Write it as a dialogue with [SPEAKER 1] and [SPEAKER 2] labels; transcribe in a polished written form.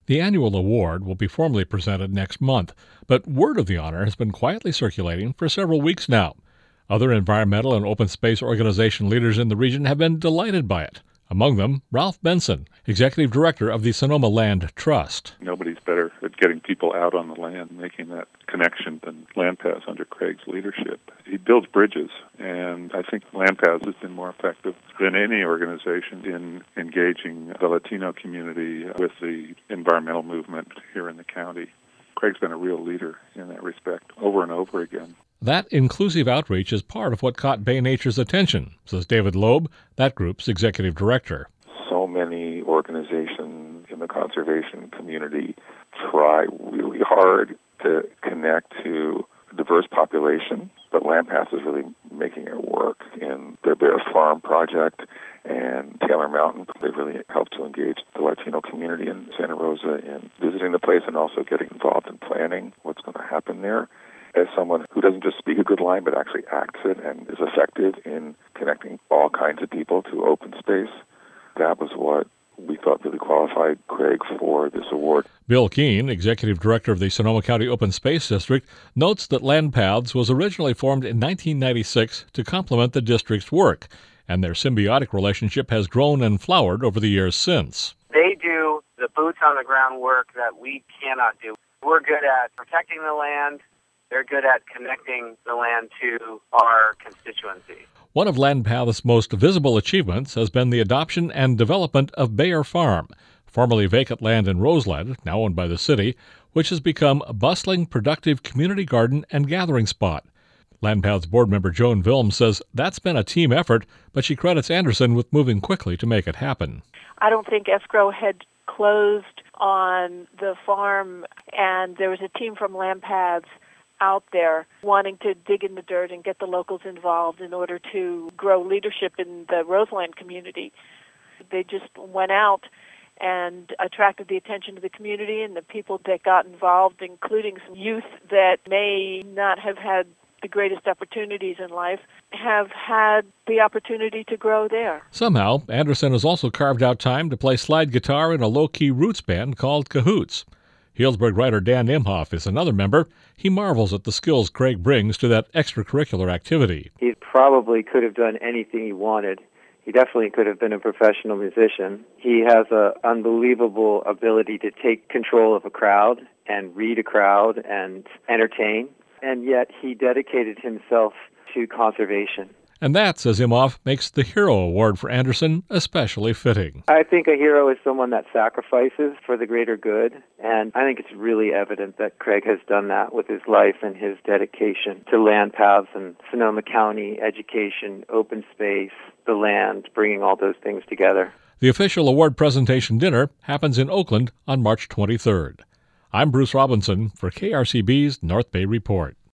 [SPEAKER 1] The annual award will be formally presented next month, but word of the honor has been quietly circulating for several weeks now. Other environmental and open space organization leaders in the region have been delighted by it. Among them, Ralph Benson, Executive Director of the Sonoma Land Trust.
[SPEAKER 2] Nobody's better at getting people out on the land, making that connection than LandPaths under Craig's leadership. He builds bridges, and I think LandPaths has been more effective than any organization in engaging the Latino community with the environmental movement here in the county. Craig's been a real leader in that respect over and over again.
[SPEAKER 1] That inclusive outreach is part of what caught Bay Nature's attention, says David Loeb, that group's executive director.
[SPEAKER 3] So many organizations in the conservation community try really hard to connect to a diverse population, but LandPaths is really making it work in their Bear Farm project and Taylor Mountain. They've really helped to engage the Latino community in Santa Rosa in visiting the place and also getting involved in planning what's going to happen there. As someone who doesn't just speak a good line but actually acts it and is effective in connecting all kinds of people to open space, that was what we thought really qualified Craig for this award.
[SPEAKER 1] Bill Keene, Executive Director of the Sonoma County Open Space District, notes that LandPaths was originally formed in 1996 to complement the district's work, and their symbiotic relationship has grown and flowered over the years since.
[SPEAKER 4] They do the boots-on-the-ground work that we cannot do. We're good at protecting the land. They're good at connecting the land to our constituency.
[SPEAKER 1] One of LandPath's most visible achievements has been the adoption and development of Bear Farm, formerly vacant land in Roseland, now owned by the city, which has become a bustling, productive community garden and gathering spot. LandPath's board member Joan Vilm says that's been a team effort, but she credits Anderson with moving quickly to make it happen.
[SPEAKER 5] I don't think escrow had closed on the farm, and there was a team from LandPaths out there wanting to dig in the dirt and get the locals involved in order to grow leadership in the Roseland community. They just went out and attracted the attention of the community and the people that got involved, including some youth that may not have had the greatest opportunities in life, have had the opportunity to grow there.
[SPEAKER 1] Somehow, Anderson has also carved out time to play slide guitar in a low-key roots band called Cahoots. Healdsburg writer Dan Imhoff is another member. He marvels at the skills Craig brings to that extracurricular activity.
[SPEAKER 6] He probably could have done anything he wanted. He definitely could have been a professional musician. He has an unbelievable ability to take control of a crowd and read a crowd and entertain. And yet he dedicated himself to conservation.
[SPEAKER 1] And that, says Imhoff, makes the Hero Award for Anderson especially fitting.
[SPEAKER 6] I think a hero is someone that sacrifices for the greater good, and I think it's really evident that Craig has done that with his life and his dedication to LandPaths and Sonoma County, education, open space, the land, bringing all those things together.
[SPEAKER 1] The official award presentation dinner happens in Oakland on March 23rd. I'm Bruce Robinson for KRCB's North Bay Report.